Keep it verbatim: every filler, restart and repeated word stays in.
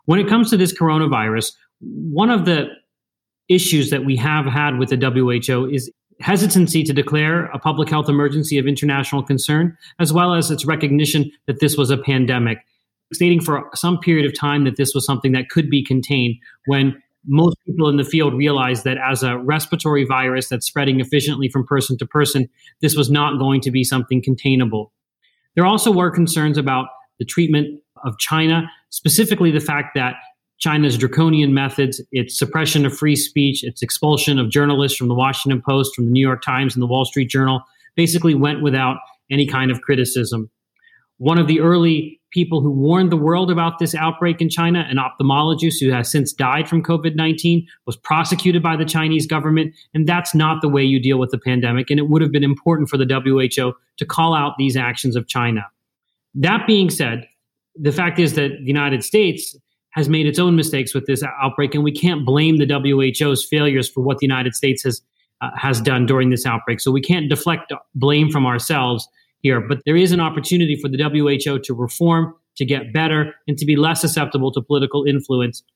When it comes to this coronavirus, one of the issues that we have had with the W H O is hesitancy to declare a public health emergency of international concern, as well as its recognition that this was a pandemic, stating for some period of time that this was something that could be contained, when most people in the field realized that as a respiratory virus that's spreading efficiently from person to person, this was not going to be something containable. There also were concerns about the treatment of China, specifically the fact that China's draconian methods, its suppression of free speech, its expulsion of journalists from the Washington Post, from the New York Times, and the Wall Street Journal, basically went without any kind of criticism. One of the early people who warned the world about this outbreak in China, an ophthalmologist who has since died from COVID nineteen, was prosecuted by the Chinese government. And that's not the way you deal with the pandemic. And it would have been important for the W H O to call out these actions of China. That being said, the fact is that the United States has made its own mistakes with this outbreak, and we can't blame the W H O's failures for what the United States has uh, has done during this outbreak. So we can't deflect blame from ourselves here, but there is an opportunity for the W H O to reform, to get better, and to be less susceptible to political influence